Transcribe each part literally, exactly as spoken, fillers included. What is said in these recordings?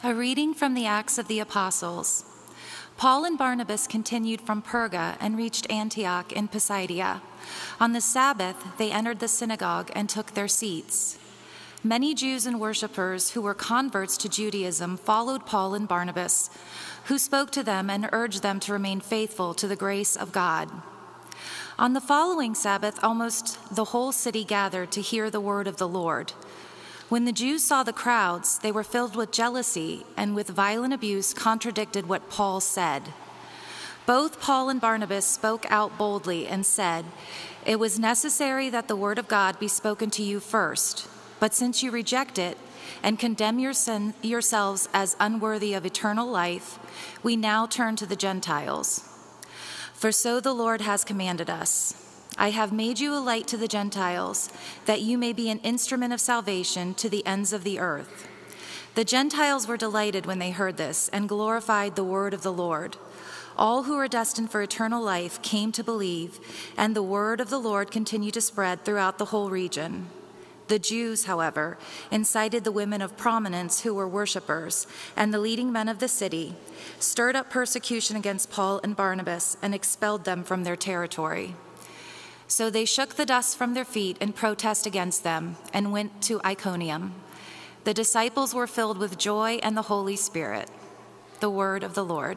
A reading from the Acts of the Apostles. Paul and Barnabas continued from Perga and reached Antioch in Pisidia. On the Sabbath, they entered the synagogue and took their seats. Many Jews and worshippers who were converts to Judaism followed Paul and Barnabas, who spoke to them and urged them to remain faithful to the grace of God. On the following Sabbath, almost the whole city gathered to hear the word of the Lord. When the Jews saw the crowds, they were filled with jealousy and with violent abuse contradicted what Paul said. Both Paul and Barnabas spoke out boldly and said, "It was necessary that the word of God be spoken to you first, but since you reject it and condemn your sin, yourselves as unworthy of eternal life, we now turn to the Gentiles. For so the Lord has commanded us. I have made you a light to the Gentiles, that you may be an instrument of salvation to the ends of the earth." The Gentiles were delighted when they heard this and glorified the word of the Lord. All who were destined for eternal life came to believe, and the word of the Lord continued to spread throughout the whole region. The Jews, however, incited the women of prominence who were worshippers, and the leading men of the city, stirred up persecution against Paul and Barnabas and expelled them from their territory. So they shook the dust from their feet in protest against them and went to Iconium. The disciples were filled with joy and the Holy Spirit. The word of the Lord.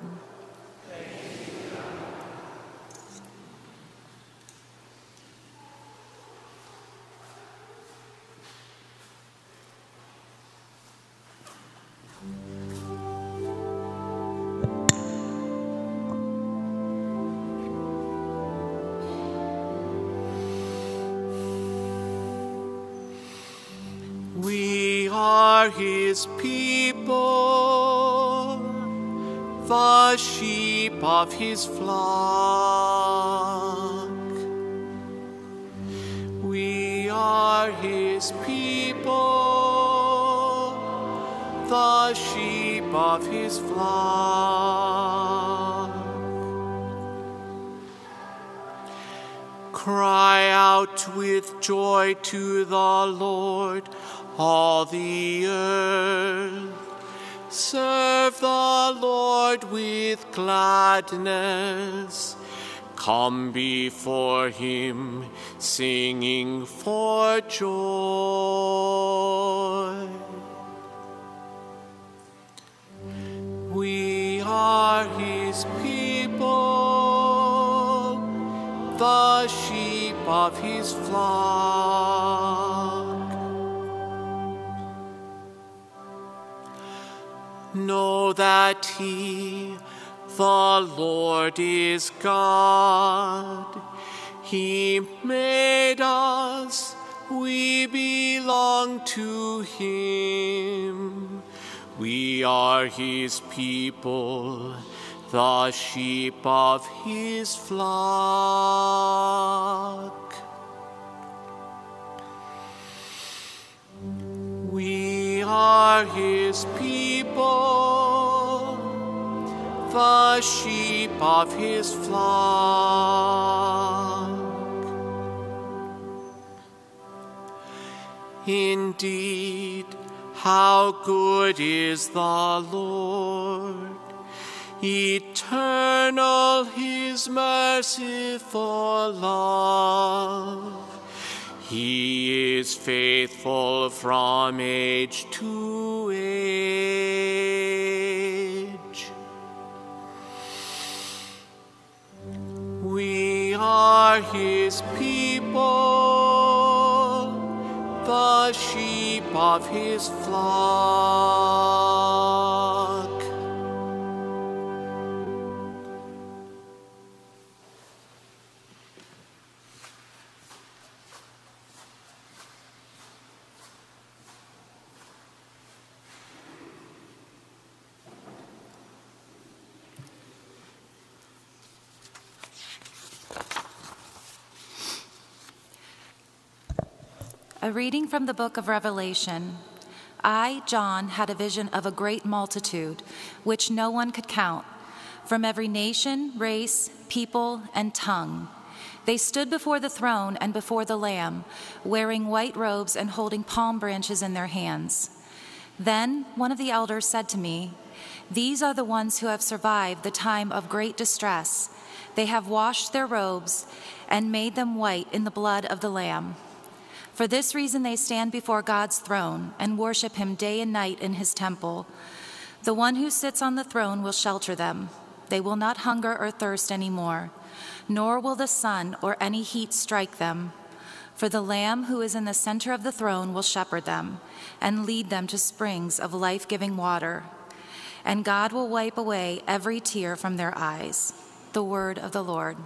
We are his people, the sheep of his flock. We are his people, the sheep of his flock. Cry out with joy to the Lord, all the earth. Serve the Lord with gladness. Come before him, singing for joy. We are his people, the sheep of his flock. Know that he, the Lord, is God. He made us, we belong to him. We are his people, the sheep of his flock. We are his people, the sheep of his flock. Indeed, how good is the Lord! Eternal his merciful love. He is faithful from age to age. We are his people, the sheep of his flock. A reading from the book of Revelation. I, John, had a vision of a great multitude, which no one could count, from every nation, race, people, and tongue. They stood before the throne and before the Lamb, wearing white robes and holding palm branches in their hands. Then one of the elders said to me, "These are the ones who have survived the time of great distress. They have washed their robes and made them white in the blood of the Lamb. For this reason they stand before God's throne and worship him day and night in his temple. The one who sits on the throne will shelter them. They will not hunger or thirst anymore, nor will the sun or any heat strike them. For the Lamb who is in the center of the throne will shepherd them and lead them to springs of life-giving water. And God will wipe away every tear from their eyes." The word of the Lord.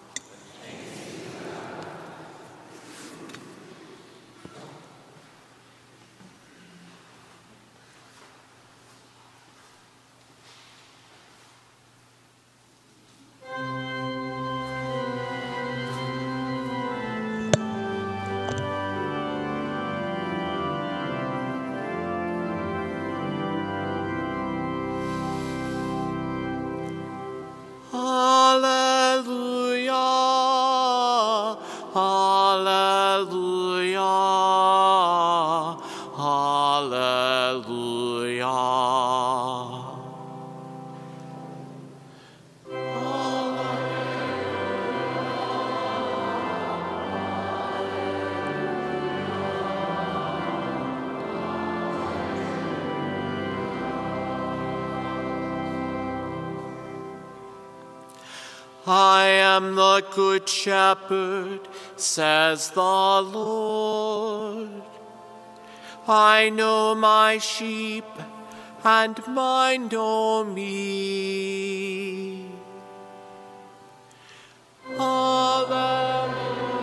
I am the good shepherd, says the Lord. I know my sheep, and mine know me. Hallelujah.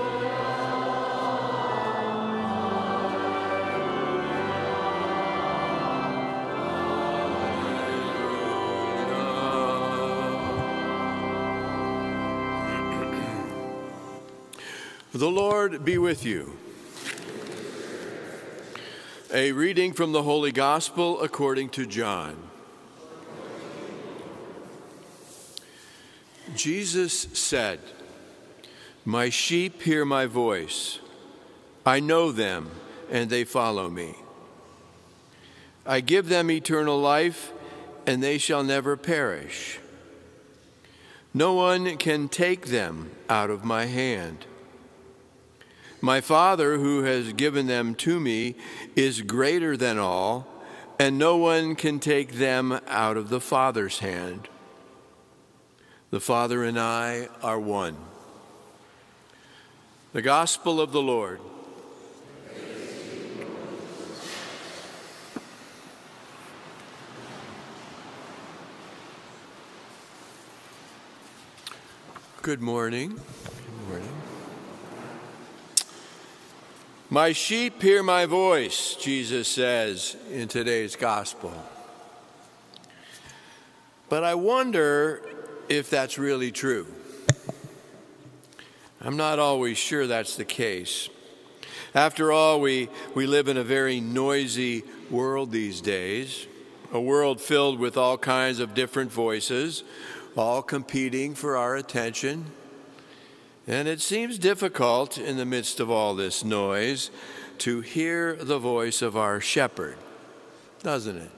The Lord be with you. A reading from the Holy Gospel according to John. Jesus said, "My sheep hear my voice. I know them, and they follow me. I give them eternal life, and they shall never perish. No one can take them out of my hand. My Father, who has given them to me, is greater than all, and no one can take them out of the Father's hand. The Father and I are one." The Gospel of the Lord. Good morning. Good morning. My sheep hear my voice, Jesus says in today's gospel. But I wonder if that's really true. I'm not always sure that's the case. After all, we, we live in a very noisy world these days, a world filled with all kinds of different voices, all competing for our attention. And it seems difficult in the midst of all this noise to hear the voice of our shepherd, doesn't it?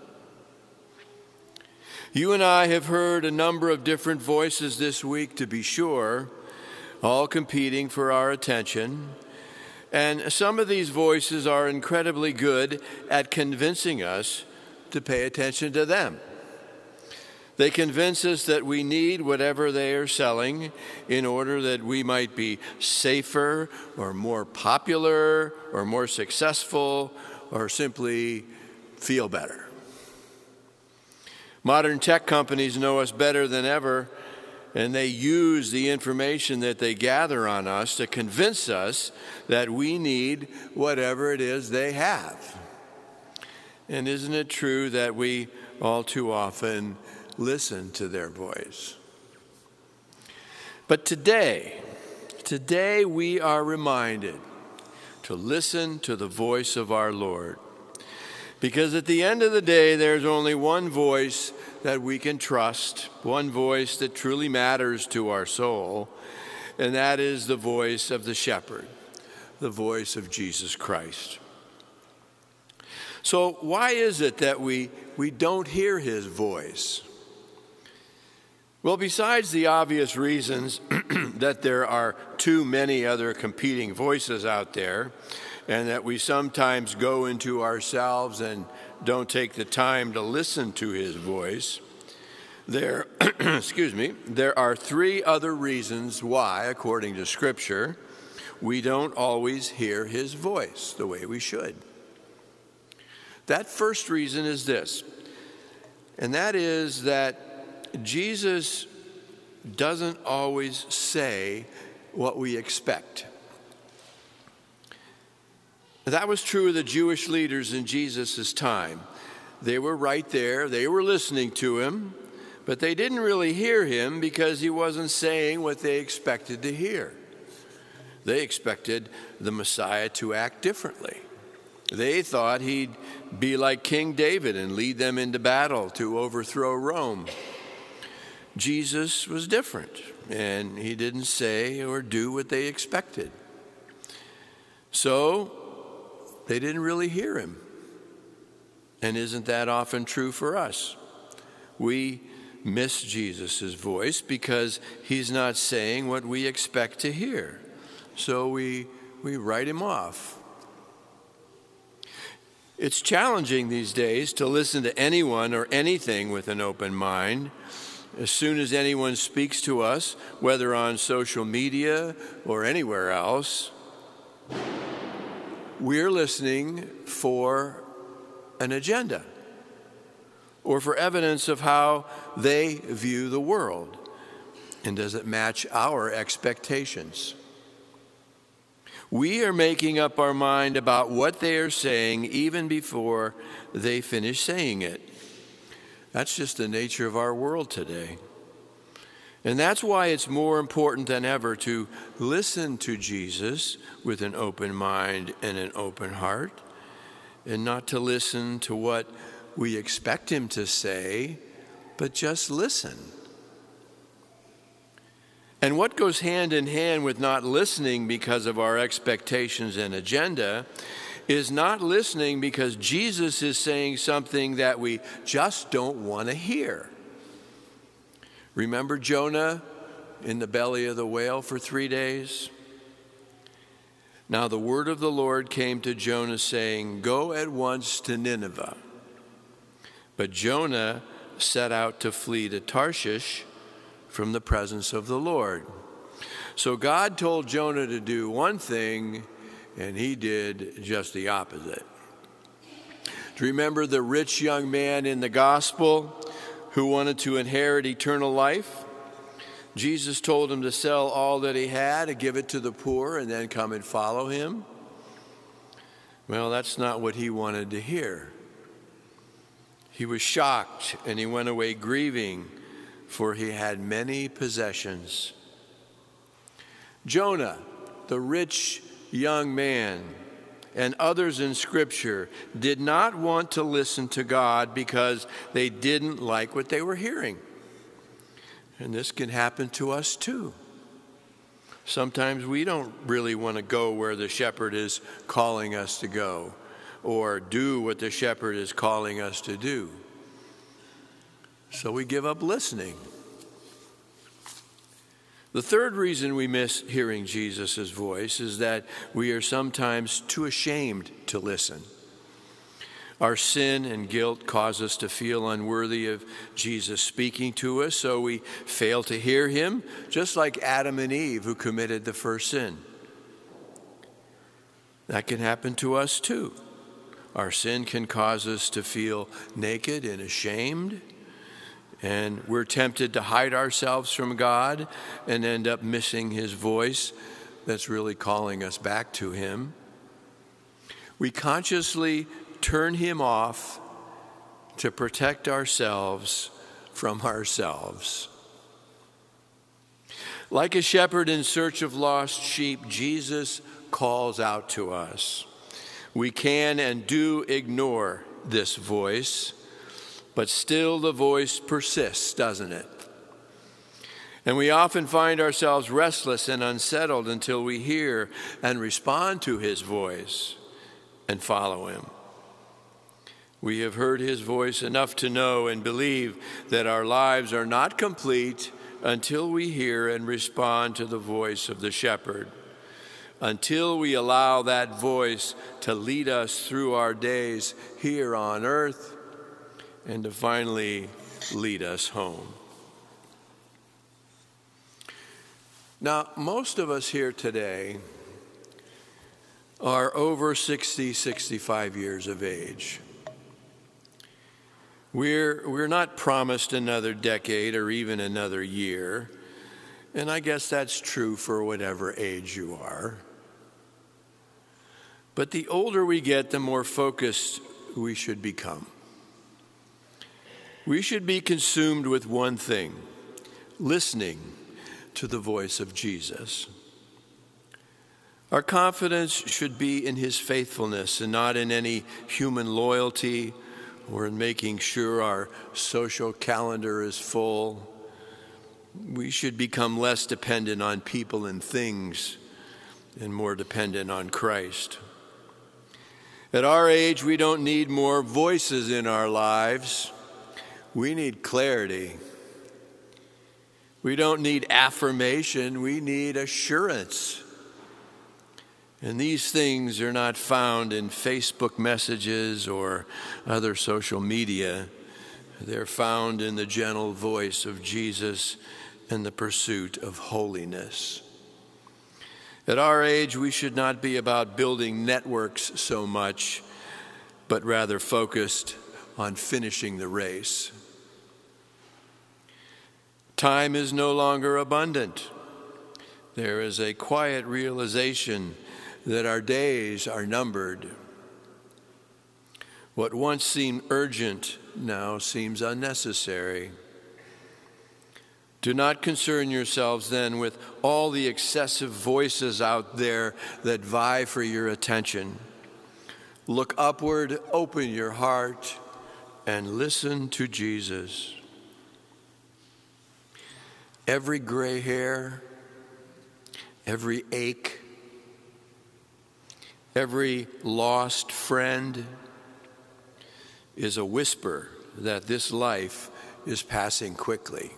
You and I have heard a number of different voices this week, to be sure, all competing for our attention. And some of these voices are incredibly good at convincing us to pay attention to them. They convince us that we need whatever they are selling in order that we might be safer or more popular or more successful or simply feel better. Modern tech companies know us better than ever, and they use the information that they gather on us to convince us that we need whatever it is they have. And isn't it true that we all too often listen to their voice? But today, today we are reminded to listen to the voice of our Lord. Because at the end of the day, there's only one voice that we can trust, one voice that truly matters to our soul, and that is the voice of the shepherd, the voice of Jesus Christ. So why is it that we, we don't hear his voice? Well, besides the obvious reasons that there are too many other competing voices out there, and that we sometimes go into ourselves and don't take the time to listen to his voice, there, excuse me, there are three other reasons why, according to Scripture, we don't always hear his voice the way we should. That first reason is this, and that is that Jesus doesn't always say what we expect. That was true of the Jewish leaders in Jesus' time. They were right there, they were listening to him, but they didn't really hear him because he wasn't saying what they expected to hear. They expected the Messiah to act differently. They thought he'd be like King David and lead them into battle to overthrow Rome. Jesus was different, and he didn't say or do what they expected. So they didn't really hear him. And isn't that often true for us? We miss Jesus' voice because he's not saying what we expect to hear. So we, we write him off. It's challenging these days to listen to anyone or anything with an open mind. As soon as anyone speaks to us, whether on social media or anywhere else, we're listening for an agenda or for evidence of how they view the world. And does it match our expectations? We are making up our mind about what they are saying even before they finish saying it. That's just the nature of our world today. And that's why it's more important than ever to listen to Jesus with an open mind and an open heart, and not to listen to what we expect him to say, but just listen. And what goes hand in hand with not listening because of our expectations and agenda is not listening because Jesus is saying something that we just don't want to hear. Remember Jonah in the belly of the whale for three days? Now the word of the Lord came to Jonah saying, "Go at once to Nineveh." But Jonah set out to flee to Tarshish from the presence of the Lord. So God told Jonah to do one thing, and he did just the opposite. Do you remember the rich young man in the gospel who wanted to inherit eternal life? Jesus told him to sell all that he had and give it to the poor and then come and follow him. Well, that's not what he wanted to hear. He was shocked, and he went away grieving, for he had many possessions. Jonah, the rich young man, and others in Scripture did not want to listen to God because they didn't like what they were hearing. And this can happen to us too. Sometimes we don't really want to go where the shepherd is calling us to go, or do what the shepherd is calling us to do. So we give up listening. The third reason we miss hearing Jesus' voice is that we are sometimes too ashamed to listen. Our sin and guilt cause us to feel unworthy of Jesus speaking to us, so we fail to hear him, just like Adam and Eve who committed the first sin. That can happen to us too. Our sin can cause us to feel naked and ashamed, and we're tempted to hide ourselves from God and end up missing his voice that's really calling us back to him. We consciously turn him off to protect ourselves from ourselves. Like a shepherd in search of lost sheep, Jesus calls out to us. We can and do ignore this voice, but still the voice persists, doesn't it? And we often find ourselves restless and unsettled until we hear and respond to his voice and follow him. We have heard his voice enough to know and believe that our lives are not complete until we hear and respond to the voice of the shepherd, until we allow that voice to lead us through our days here on earth and to finally lead us home. Now, most of us here today are over sixty, sixty-five years of age. We're, we're not promised another decade or even another year, and I guess that's true for whatever age you are. But the older we get, the more focused we should become. We should be consumed with one thing: listening to the voice of Jesus. Our confidence should be in his faithfulness and not in any human loyalty or in making sure our social calendar is full. We should become less dependent on people and things and more dependent on Christ. At our age, we don't need more voices in our lives. We need clarity. We don't need affirmation. We need assurance. And these things are not found in Facebook messages or other social media. They're found in the gentle voice of Jesus and the pursuit of holiness. At our age, we should not be about building networks so much, but rather focused on finishing the race. Time is no longer abundant. There is a quiet realization that our days are numbered. What once seemed urgent now seems unnecessary. Do not concern yourselves then with all the excessive voices out there that vie for your attention. Look upward, open your heart, and listen to Jesus. Every gray hair, every ache, every lost friend is a whisper that this life is passing quickly.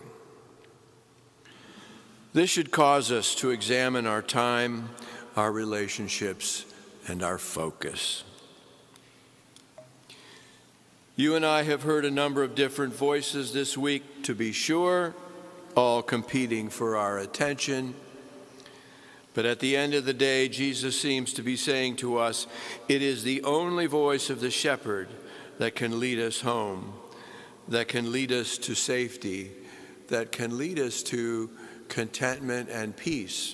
This should cause us to examine our time, our relationships, and our focus. You and I have heard a number of different voices this week, to be sure, all competing for our attention. But at the end of the day, Jesus seems to be saying to us, it is the only voice of the shepherd that can lead us home, that can lead us to safety, that can lead us to contentment and peace.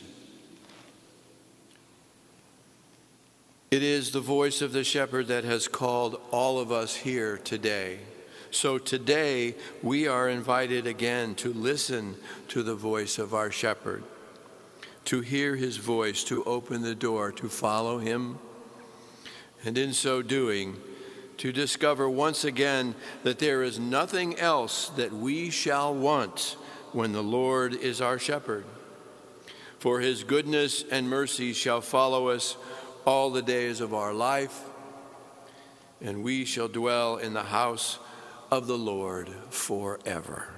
It is the voice of the shepherd that has called all of us here today. So today we are invited again to listen to the voice of our shepherd, to hear his voice, to open the door, to follow him, and in so doing, to discover once again that there is nothing else that we shall want when the Lord is our shepherd. For his goodness and mercy shall follow us all the days of our life, and we shall dwell in the house of the Lord forever.